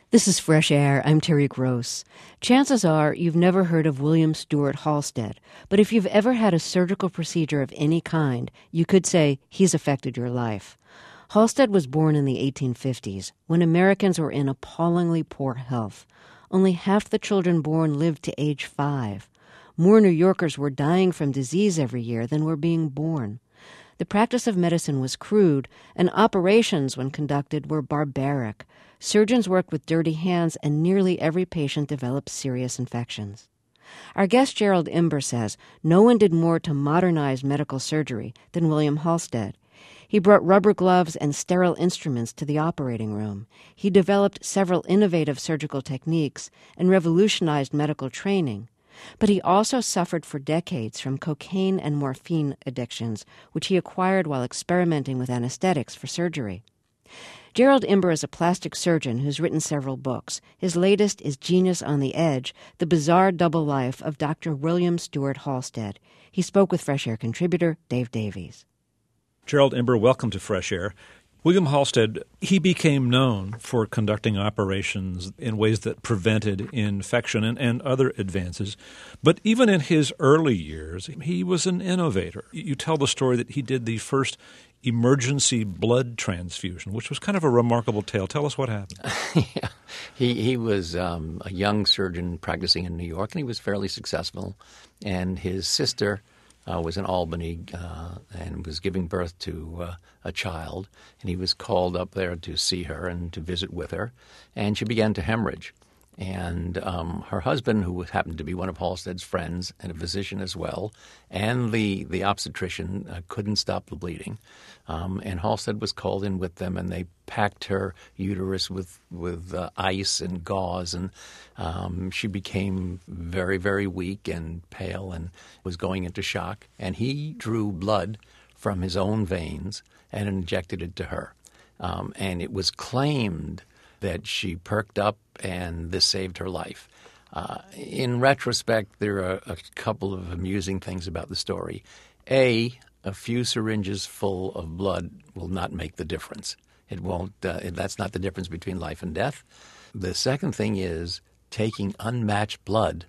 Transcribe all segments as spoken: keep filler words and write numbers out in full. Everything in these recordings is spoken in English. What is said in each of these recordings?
This is Fresh Air. I'm Terry Gross. Chances are you've never heard of William Stewart Halsted, but if you've ever had a surgical procedure of any kind, you could say he's affected your life. Halsted was born in the eighteen fifties, when Americans were in appallingly poor health. Only half the children born lived to age five. More New Yorkers were dying from disease every year than were being born. The practice of medicine was crude, and operations, when conducted, were barbaric. Surgeons worked with dirty hands, and nearly every patient developed serious infections. Our guest Gerald Imber says no one did more to modernize medical surgery than William Halsted. He brought rubber gloves and sterile instruments to the operating room. He developed several innovative surgical techniques and revolutionized medical training. But he also suffered for decades from cocaine and morphine addictions, which he acquired while experimenting with anesthetics for surgery. Gerald Imber is a plastic surgeon who's written several books. His latest is Genius on the Edge, The Bizarre Double Life of Doctor William Stewart Halsted. He spoke with Fresh Air contributor Dave Davies. Gerald Imber, welcome to Fresh Air. William Halsted, he became known for conducting operations in ways that prevented infection and, and other advances. But even in his early years, he was an innovator. You tell the story that he did the first emergency blood transfusion, which was kind of a remarkable tale. Tell us what happened. yeah. He, he was um, a young surgeon practicing in New York, and he was fairly successful. And his sister Uh, was in Albany uh, and was giving birth to uh, a child, and he was called up there to see her and to visit with her, and she began to hemorrhage. And um, her husband, who happened to be one of Halsted's friends and a physician as well, and the, the obstetrician uh, couldn't stop the bleeding. Um, and Halsted was called in with them, and they packed her uterus with, with uh, ice and gauze, and um, she became very, very weak and pale and was going into shock. And he drew blood from his own veins and injected it to her. Um, and it was claimed that she perked up and this saved her life. Uh, in retrospect, there are a couple of amusing things about the story. A, a few syringes full of blood will not make the difference. It won't. Uh, that's not the difference between life and death. The second thing is taking unmatched blood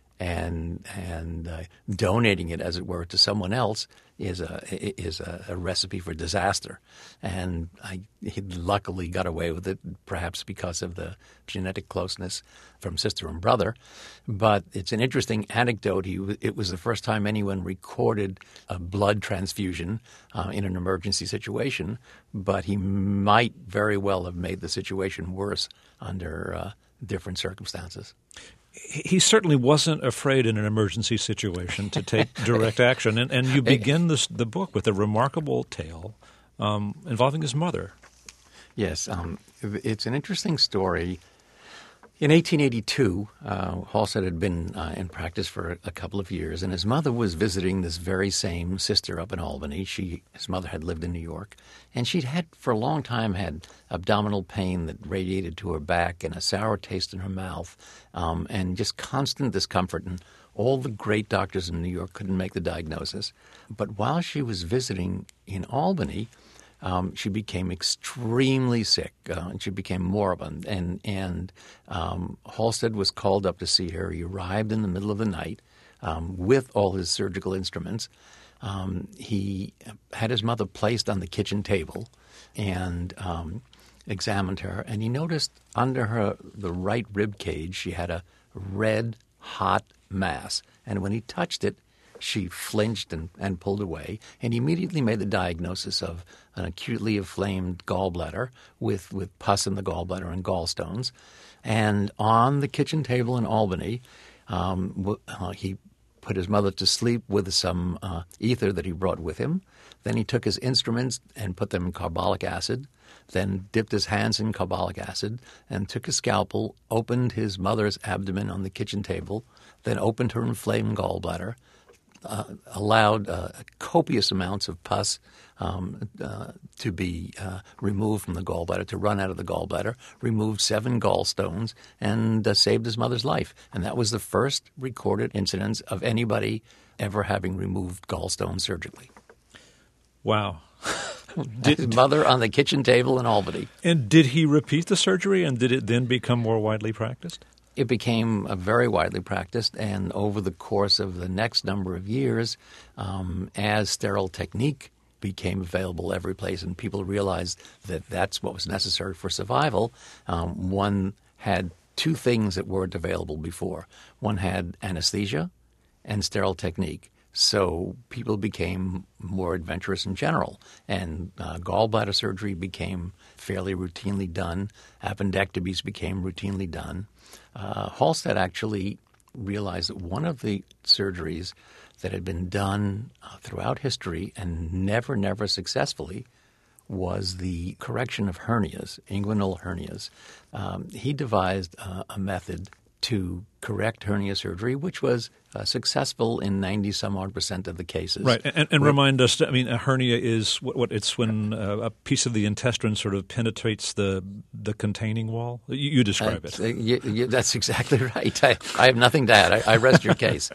and and uh, donating it, as it were, to someone else is a is a, a recipe for disaster. And I, he luckily got away with it, perhaps because of the genetic closeness from sister and brother. But it's an interesting anecdote. He, it was the first time anyone recorded a blood transfusion uh, in an emergency situation, but he might very well have made the situation worse under uh, different circumstances. He certainly wasn't afraid in an emergency situation to take direct action. And, and you begin this, the book with a remarkable tale um, involving his mother. Yes. Um, it's an interesting story. In eighteen eighty-two, uh, Halsted had been uh, in practice for a couple of years, and his mother was visiting this very same sister up in Albany. She, his mother had lived in New York, and she'd had for a long time had abdominal pain that radiated to her back and a sour taste in her mouth, um, and just constant discomfort. And all the great doctors in New York couldn't make the diagnosis. But while she was visiting in Albany, Um, she became extremely sick, uh, and she became moribund. And, and um, Halsted was called up to see her. He arrived in the middle of the night um, with all his surgical instruments. Um, he had his mother placed on the kitchen table and um, examined her. And he noticed under her, the right rib cage, she had a red, hot mass. And when he touched it, she flinched and, and pulled away, and immediately made the diagnosis of an acutely inflamed gallbladder with, with pus in the gallbladder and gallstones. And on the kitchen table in Albany, um, uh, he put his mother to sleep with some uh, ether that he brought with him. Then he took his instruments and put them in carbolic acid, then dipped his hands in carbolic acid, and took a scalpel, opened his mother's abdomen on the kitchen table, then opened her inflamed gallbladder, Uh, allowed uh, copious amounts of pus um, uh, to be uh, removed from the gallbladder, to run out of the gallbladder, removed seven gallstones, and uh, saved his mother's life. And that was the first recorded incidence of anybody ever having removed gallstones surgically. Wow. His mother on the kitchen table in Albany. And did he repeat the surgery, and did it then become more widely practiced? It became uh, very widely practiced, and over the course of the next number of years, um, as sterile technique became available every place and people realized that that's what was necessary for survival, um, one had two things that weren't available before. One had anesthesia and sterile technique. So people became more adventurous in general, and uh, gallbladder surgery became fairly routinely done. Appendectomies became routinely done. Uh, Halsted actually realized that one of the surgeries that had been done uh, throughout history and never, never successfully was the correction of hernias, inguinal hernias. Um, he devised uh, a method to correct hernia surgery, which was uh, successful in ninety some odd percent of the cases. Right, and, and remind us. I mean, a hernia is what, what it's when uh, a piece of the intestine sort of penetrates the the containing wall. You, you describe uh, it. You, you, that's exactly right. I, I have nothing to add. I, I rest your case.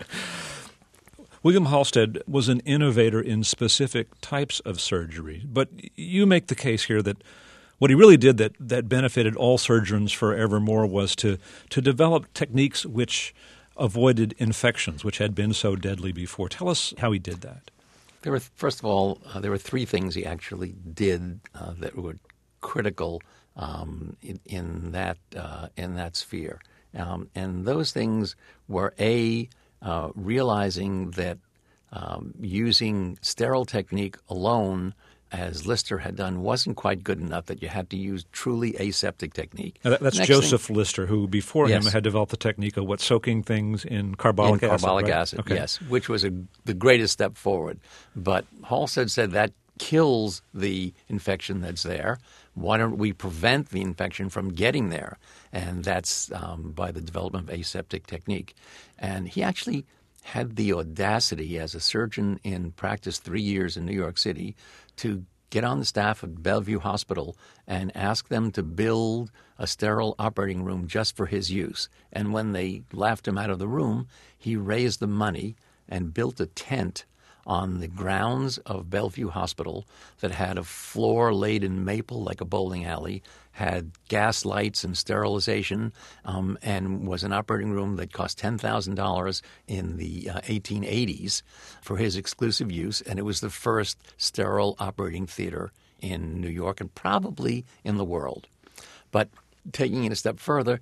William Halsted was an innovator in specific types of surgery, but you make the case here that what he really did that, that benefited all surgeons forevermore was to, to develop techniques which avoided infections, which had been so deadly before. Tell us how he did that. There were, first of all, uh, there were three things he actually did uh, that were critical um, in, in that uh, in that sphere, um, and those things were a uh, realizing that um, using sterile technique alone, as Lister had done, wasn't quite good enough, that you had to use truly aseptic technique. Now that, that's Next Joseph thing, Lister, who before yes. him had developed the technique of what, soaking things in carbolic in acid. carbolic right? acid, okay. yes, which was a, the greatest step forward. But Halsted said that kills the infection that's there. Why don't we prevent the infection from getting there? And that's um, by the development of aseptic technique. And he actually had the audacity as a surgeon in practice three years in New York City to get on the staff of Bellevue Hospital and ask them to build a sterile operating room just for his use. And when they laughed him out of the room, he raised the money and built a tent on the grounds of Bellevue Hospital that had a floor laid in maple like a bowling alley, had gas lights and sterilization, um, and was an operating room that cost ten thousand dollars in the uh, eighteen eighties for his exclusive use. And it was the first sterile operating theater in New York and probably in the world. But taking it a step further,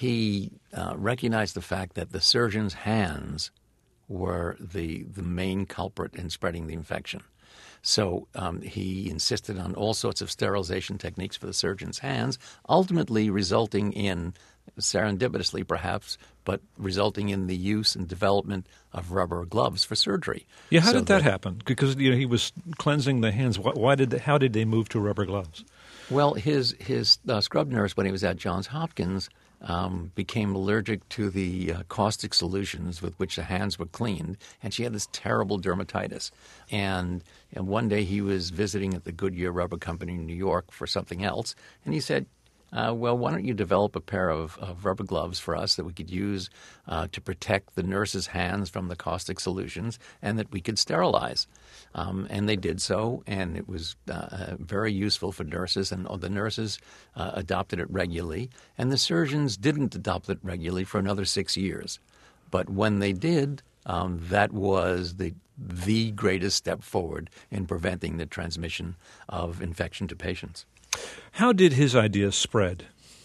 he uh, recognized the fact that the surgeon's hands were the the main culprit in spreading the infection. So um, he insisted on all sorts of sterilization techniques for the surgeon's hands, ultimately resulting in, serendipitously perhaps, but resulting in the use and development of rubber gloves for surgery. Yeah, how so did that, that happen? Because you know he was cleansing the hands. Why, why did they, how did they move to rubber gloves? Well, his his uh, scrub nurse when he was at Johns Hopkins Um, became allergic to the uh, caustic solutions with which the hands were cleaned, and she had this terrible dermatitis. And, and one day he was visiting at the Goodyear Rubber Company in New York for something else, and he said, uh, well, why don't you develop a pair of, of rubber gloves for us that we could use uh, to protect the nurse's hands from the caustic solutions and that we could sterilize. Um, and they did so, and it was uh, very useful for nurses, and the nurses uh, adopted it regularly, and the surgeons didn't adopt it regularly for another six years. But when they did, um, that was the the greatest step forward in preventing the transmission of infection to patients. How did his ideas spread?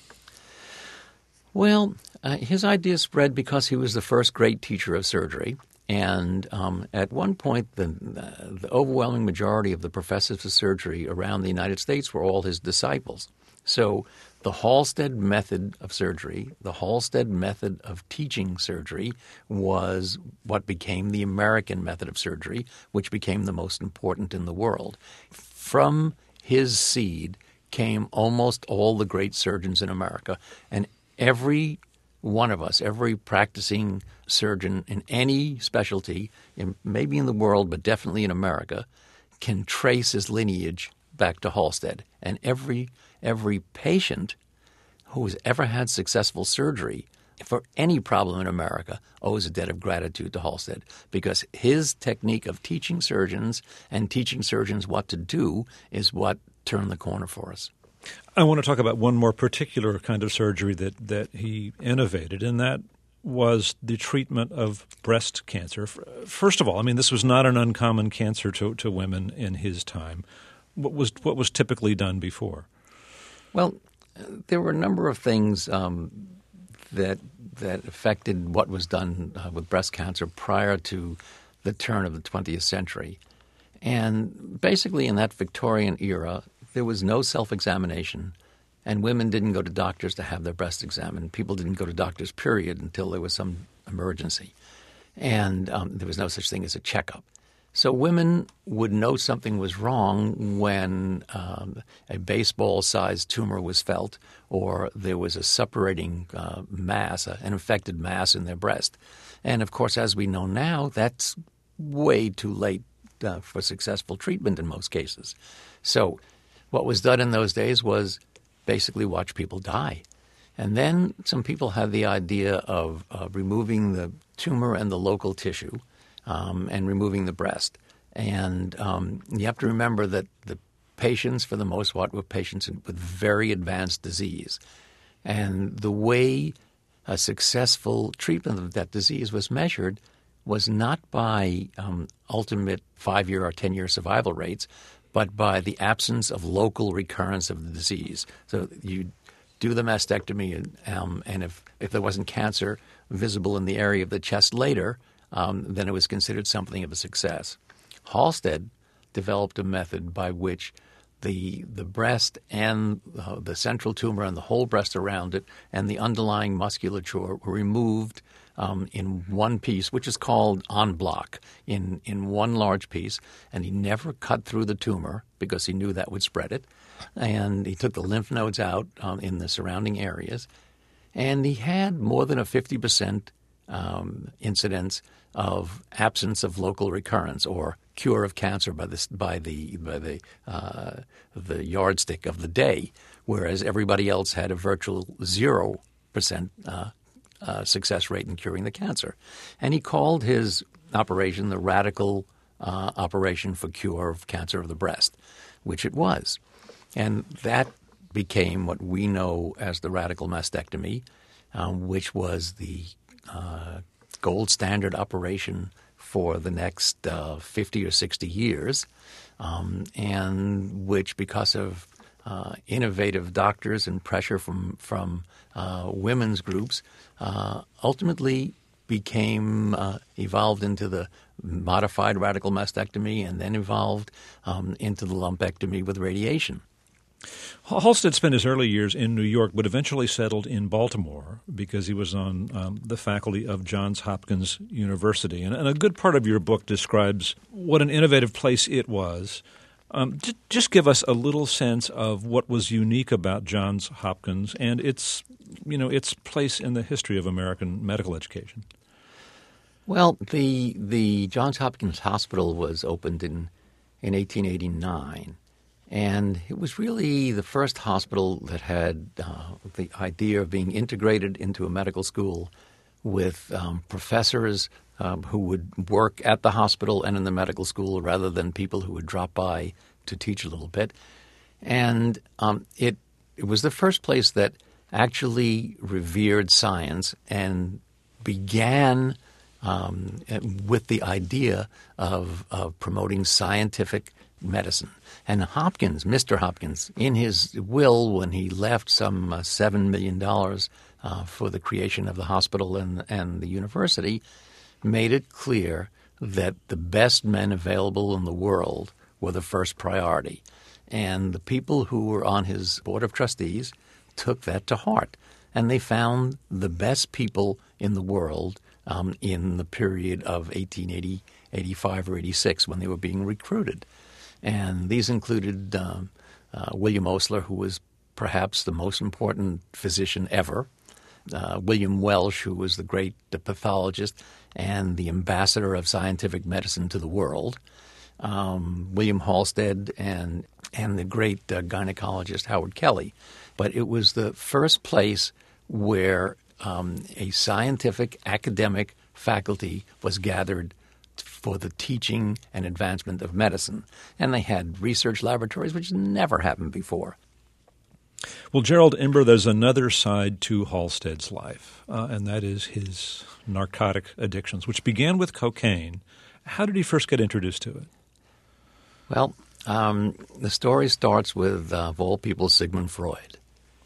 Well, uh, his ideas spread because he was the first great teacher of surgery. And um, at one point, the, the overwhelming majority of the professors of surgery around the United States were all his disciples. So the Halsted method of surgery, the Halsted method of teaching surgery, was what became the American method of surgery, which became the most important in the world. From his seed came almost all the great surgeons in America, and every one of us, every practicing surgeon in any specialty, in, maybe in the world, but definitely in America, can trace his lineage back to Halsted. And every every patient who has ever had successful surgery for any problem in America, owes a debt of gratitude to Halsted, because his technique of teaching surgeons and teaching surgeons what to do is what turned the corner for us. I want to talk about one more particular kind of surgery that, that he innovated, and that was the treatment of breast cancer. First of all, I mean, this was not an uncommon cancer to, to women in his time. What was what was typically done before? Well, there were a number of things um, that that affected what was done uh, with breast cancer prior to the turn of the twentieth century. And basically in that Victorian era, there was no self-examination, and women didn't go to doctors to have their breasts examined. People didn't go to doctors, period, until there was some emergency. And um, there was no such thing as a checkup. So women would know something was wrong when um, a baseball-sized tumor was felt, or there was a suppurating uh, mass, uh, an infected mass in their breast. And, of course, as we know now, that's way too late uh, for successful treatment in most cases. So what was done in those days was basically watch people die. And then some people had the idea of uh, removing the tumor and the local tissue um, and removing the breast. And um, you have to remember that the patients, for the most part, were patients with very advanced disease. And the way a successful treatment of that disease was measured was not by um, ultimate five-year or ten-year survival rates, but by the absence of local recurrence of the disease. So you do the mastectomy, and, um, and if, if there wasn't cancer visible in the area of the chest later, um, then it was considered something of a success. Halsted developed a method by which the the breast and uh, the central tumor and the whole breast around it and the underlying musculature were removed um, in one piece, which is called en bloc, in, in one large piece. And he never cut through the tumor because he knew that would spread it. And he took the lymph nodes out um, in the surrounding areas. And he had more than a fifty percent um, incidence of absence of local recurrence, or cure of cancer by the by the by the uh, the yardstick of the day, whereas everybody else had a virtual zero percent uh, uh, success rate in curing the cancer. And he called his operation the radical uh, operation for cure of cancer of the breast, which it was, and that became what we know as the radical mastectomy, um, which was the uh, gold standard operation for the next uh, fifty or sixty years, um, and which, because of uh, innovative doctors and pressure from, from uh, women's groups, uh, ultimately became uh, evolved into the modified radical mastectomy, and then evolved um, into the lumpectomy with radiation. Halsted spent his early years in New York, but eventually settled in Baltimore because he was on um, the faculty of Johns Hopkins University. And, and a good part of your book describes what an innovative place it was. Um, j- just give us a little sense of what was unique about Johns Hopkins and its, you know, its place in the history of American medical education. Well, the the Johns Hopkins Hospital was opened in in eighteen eighty-nine. And it was really the first hospital that had uh, the idea of being integrated into a medical school with um, professors um, who would work at the hospital and in the medical school rather than people who would drop by to teach a little bit. And um, it it was the first place that actually revered science and began um, with the idea of, of promoting scientific medicine. And Hopkins, Mister Hopkins, in his will when he left some uh, seven million dollars uh, for the creation of the hospital and, and the university, made it clear that the best men available in the world were the first priority. And the people who were on his board of trustees took that to heart. And they found the best people in the world um, in the period of eighteen eighty, eighty-five, or eighty-six when they were being recruited. And these included um, uh, William Osler, who was perhaps the most important physician ever, uh, William Welsh, who was the great uh, pathologist and the ambassador of scientific medicine to the world, um, William Halsted, and, and the great uh, gynecologist Howard Kelly. But it was the first place where um, a scientific academic faculty was gathered for the teaching and advancement of medicine. And they had research laboratories, which never happened before. Well, Gerald Imber, there's another side to Halstead's life, uh, and that is his narcotic addictions, which began with cocaine. How did he first get introduced to it? Well, um, the story starts with, uh, of all people, Sigmund Freud.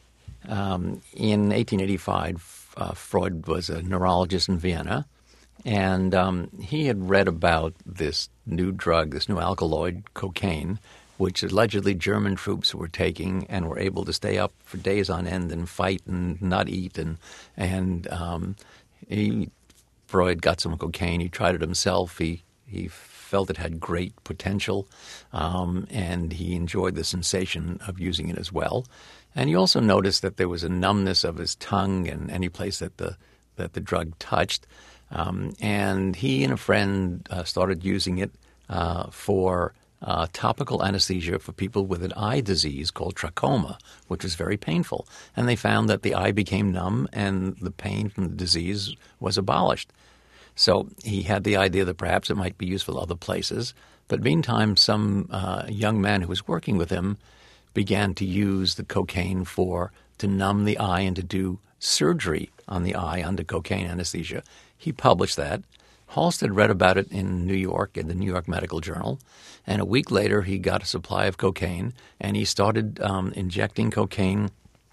Um, in eighteen eighty-five, uh, Freud was a neurologist in Vienna, and um, he had read about this new drug, this new alkaloid, cocaine, which allegedly German troops were taking and were able to stay up for days on end and fight and not eat. And and um, he, Freud got some cocaine. He tried it himself. He he felt it had great potential, um, and he enjoyed the sensation of using it as well. And he also noticed that there was a numbness of his tongue in any place that the that the drug touched. Um, and he and a friend uh, started using it uh, for uh, topical anesthesia for people with an eye disease called trachoma, which was very painful. And they found that the eye became numb and the pain from the disease was abolished. So he had the idea that perhaps it might be useful other places. But meantime, some uh, young man who was working with him began to use the cocaine for to numb the eye and to do surgery on the eye under cocaine anesthesia. He published that. Halstead read about it in New York in the New York Medical Journal, and a week later he got a supply of cocaine, and he started um, injecting cocaine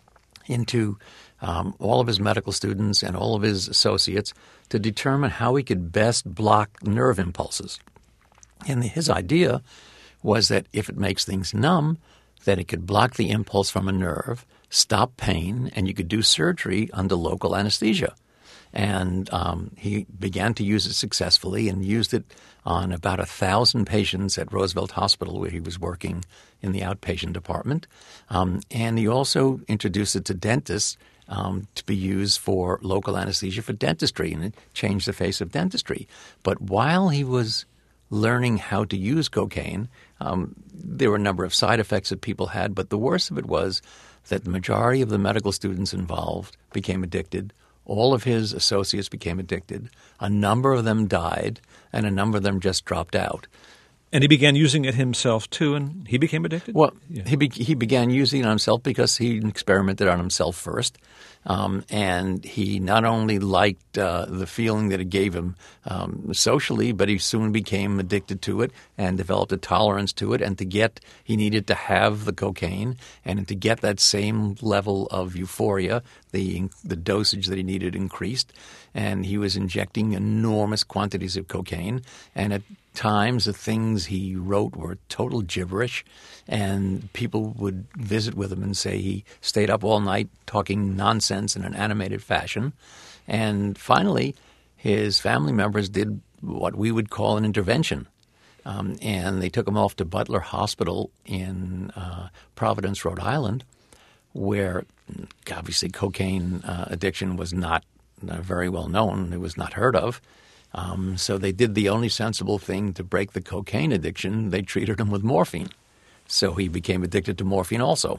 into um, all of his medical students and all of his associates to determine how he could best block nerve impulses. And his idea was that if it makes things numb, that it could block the impulse from a nerve, stop pain, and you could do surgery under local anesthesia. And um, he began to use it successfully and used it on about a thousand patients at Roosevelt Hospital, where he was working in the outpatient department. Um, and he also introduced it to dentists um, to be used for local anesthesia for dentistry, and it changed the face of dentistry. But while he was learning how to use cocaine, um, there were a number of side effects that people had, but the worst of it was that the majority of the medical students involved became addicted. All of his associates became addicted. A number of them died, and a number of them just dropped out. And he began using it himself, too, and he became addicted? Well, yeah. he be- he began using it on himself because he experimented on himself first. Um, and he not only liked uh, the feeling that it gave him um, socially, but he soon became addicted to it and developed a tolerance to it. And to get – he needed to have the cocaine, and to get that same level of euphoria, the the dosage that he needed increased. And he was injecting enormous quantities of cocaine. And at times the things he wrote were total gibberish, and people would visit with him and say he stayed up all night talking nonsense in an animated fashion. And finally, his family members did what we would call an intervention. Um, and they took him off to Butler Hospital in uh, Providence, Rhode Island, where obviously cocaine uh, addiction was not uh, very well known. It was not heard of. Um, so they did the only sensible thing to break the cocaine addiction. They treated him with morphine. So he became addicted to morphine also.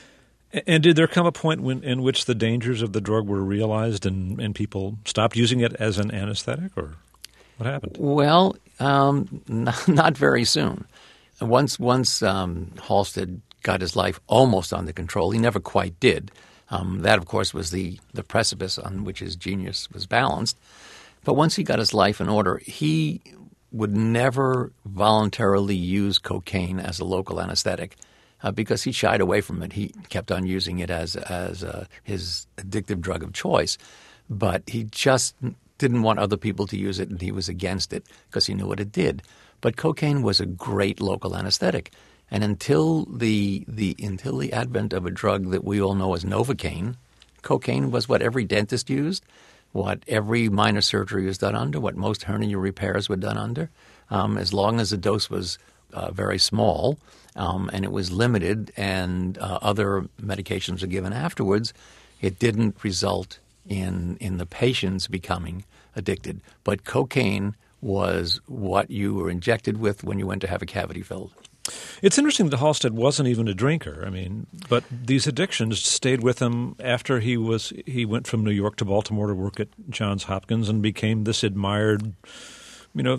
And did there come a point when, in which the dangers of the drug were realized and, and people stopped using it as an anesthetic, or what happened? Well, um, not, not very soon. Once once um, Halstead got his life almost under control, he never quite did. Um, that, of course, was the, the precipice on which his genius was balanced. But once he got his life in order, he would never voluntarily use cocaine as a local anesthetic uh, because he shied away from it. He kept on using it as as uh, his addictive drug of choice. But he just didn't want other people to use it, and he was against it because he knew what it did. But cocaine was a great local anesthetic. And until the the until the advent of a drug that we all know as Novocaine, cocaine was what every dentist used, what every minor surgery was done under, what most hernia repairs were done under, um, as long as the dose was uh, very small um, and it was limited and uh, other medications were given afterwards, it didn't result in in the patients becoming addicted. But cocaine was what you were injected with when you went to have a cavity filled. It's interesting that Halstead wasn't even a drinker. I mean, but these addictions stayed with him after he was he went from New York to Baltimore to work at Johns Hopkins and became this admired, you know,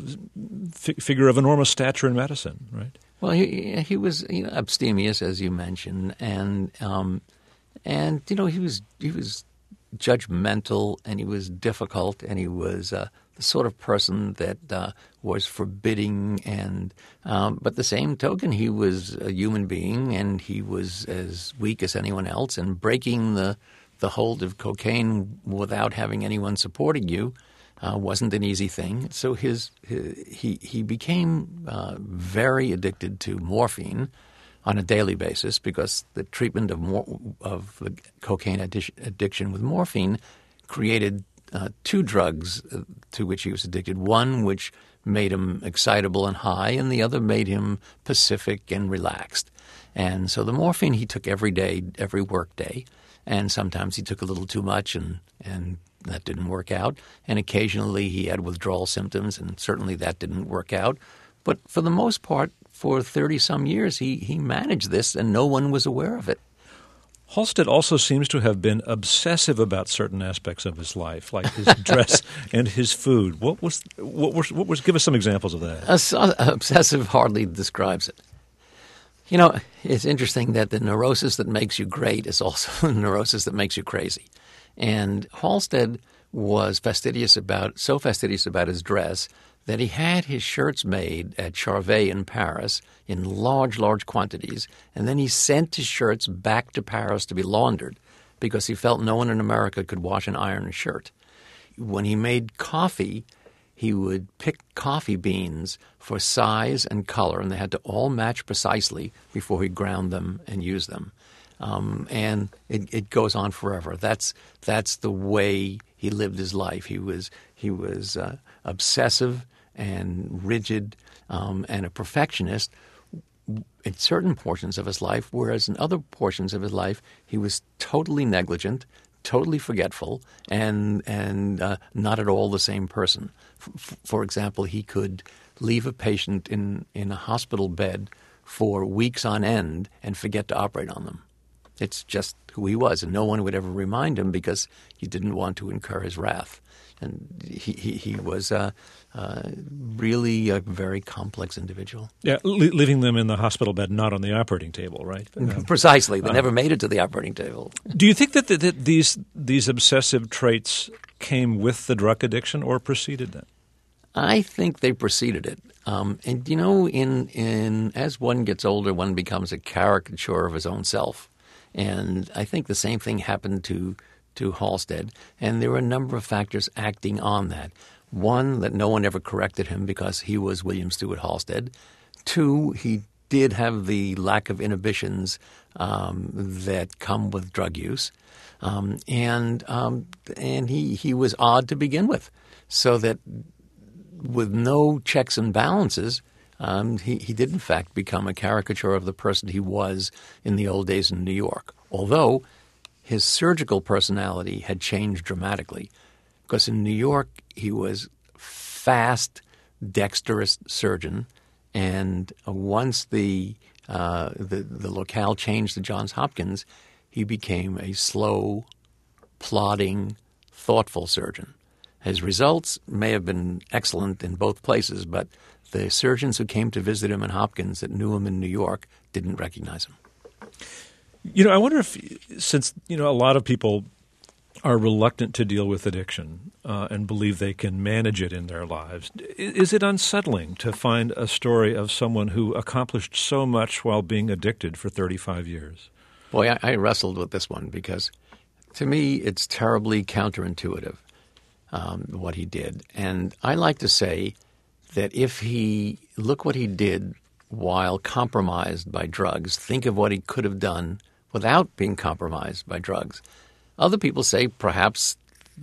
f- figure of enormous stature in medicine, right? Well, he he was you know, abstemious, as you mentioned, and um, and you know he was he was judgmental, and he was difficult, and he was uh, the sort of person that uh, was forbidding, and um, but the same token, he was a human being, and he was as weak as anyone else, and breaking the the hold of cocaine without having anyone supporting you uh, wasn't an easy thing. So his, his he he became uh, very addicted to morphine on a daily basis, because the treatment of mor- of the cocaine addi- addiction with morphine created uh, two drugs to which he was addicted. One which made him excitable and high, and the other made him pacific and relaxed. And so the morphine he took every day, every work day, and sometimes he took a little too much, and, and that didn't work out. And occasionally he had withdrawal symptoms, and certainly that didn't work out. But for the most part, for thirty-some years, he, he managed this, and no one was aware of it. Halstead also seems to have been obsessive about certain aspects of his life, like his dress and his food. What was what was what was? Give us some examples of that. Uh, obsessive hardly describes it. You know, it's interesting that the neurosis that makes you great is also the neurosis that makes you crazy. And Halstead was fastidious about so fastidious about his dress that he had his shirts made at Charvet in Paris in large, large quantities, and then he sent his shirts back to Paris to be laundered because he felt no one in America could wash and iron a shirt. When he made coffee, he would pick coffee beans for size and color, and they had to all match precisely before he ground them and used them. Um, and it, it goes on forever. That's that's the way he lived his life. He was he was uh, obsessive and rigid um, and a perfectionist in certain portions of his life, whereas in other portions of his life he was totally negligent, totally forgetful, and and uh, not at all the same person. F- for example, he could leave a patient in, in a hospital bed for weeks on end and forget to operate on them. It's just who he was, and no one would ever remind him because he didn't want to incur his wrath. And he, he, he was uh, uh, really a very complex individual. Yeah, li- leaving them in the hospital bed, not on the operating table, right? Um, Precisely. They uh, never made it to the operating table. Do you think that, that, that these these obsessive traits came with the drug addiction or preceded that? I think they preceded it. Um, and, you know, in in as one gets older, one becomes a caricature of his own self. And I think the same thing happened to to Halstead, and there were a number of factors acting on that. One, that no one ever corrected him because he was William Stewart Halstead. Two, he did have the lack of inhibitions um, that come with drug use, um, and um, and he he was odd to begin with, so that with no checks and balances, um, he he did in fact become a caricature of the person he was in the old days in New York. Although his surgical personality had changed dramatically, because in New York he was fast, dexterous surgeon, and once the uh, the, the locale changed to Johns Hopkins, he became a slow, plodding, thoughtful surgeon. His results may have been excellent in both places, but the surgeons who came to visit him in Hopkins that knew him in New York didn't recognize him. You know, I wonder if, since, you know, a lot of people are reluctant to deal with addiction uh, and believe they can manage it in their lives, is it unsettling to find a story of someone who accomplished so much while being addicted for thirty-five years? Boy, I, I wrestled with this one because to me it's terribly counterintuitive, um, what he did. And I like to say that if he – look what he did while compromised by drugs. Think of what he could have done without being compromised by drugs. Other people say perhaps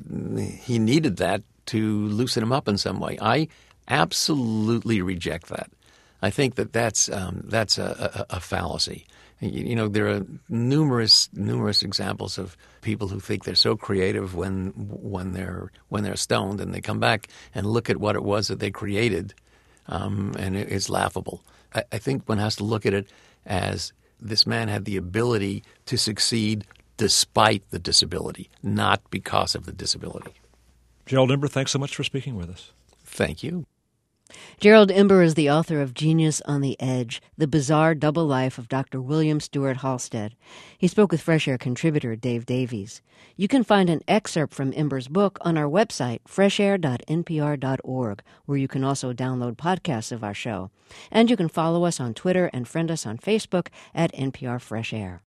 he needed that to loosen him up in some way. I absolutely reject that. I think that that's um, that's a, a, a fallacy. You, you know, there are numerous numerous examples of people who think they're so creative when when they're when they're stoned, and they come back and look at what it was that they created, um, and it, it's laughable. I, I think one has to look at it as this man had the ability to succeed despite the disability, not because of the disability. Gerald Imber, thanks so much for speaking with us. Thank you. Gerald Imber is the author of Genius on the Edge, The Bizarre Double Life of Doctor William Stewart Halsted. He spoke with Fresh Air contributor Dave Davies. You can find an excerpt from Imber's book on our website, fresh air dot n p r dot org, where you can also download podcasts of our show. And you can follow us on Twitter and friend us on Facebook at N P R Fresh Air.